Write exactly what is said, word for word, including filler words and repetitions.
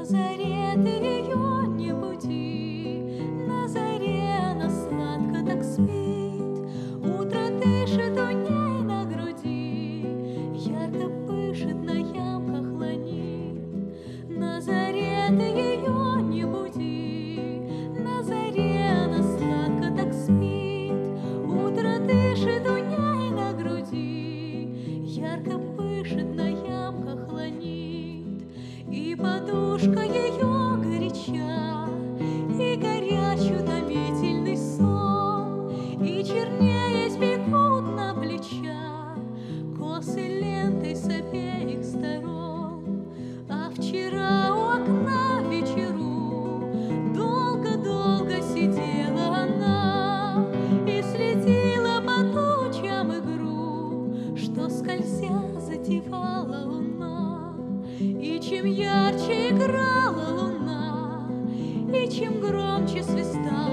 На заре ты ее не буди, на заре она сладко так спит. Утро дышит у ней на груди, ярко пышет, на ямках ланит. На заре ты ее не буди, на заре она сладко так спит. Утро дышит у ней на груди, ярко пышет, на ямках ланит. И подушка ее горяча, и горяч утомительный сон, и чернеясь бегут на плечах косы лентой с обеих сторон. А вчера у окна в вечеру долго-долго сидела она и следила по тучам игру, что скользя затевала луна. И чем ярче играла луна, и чем громче свистала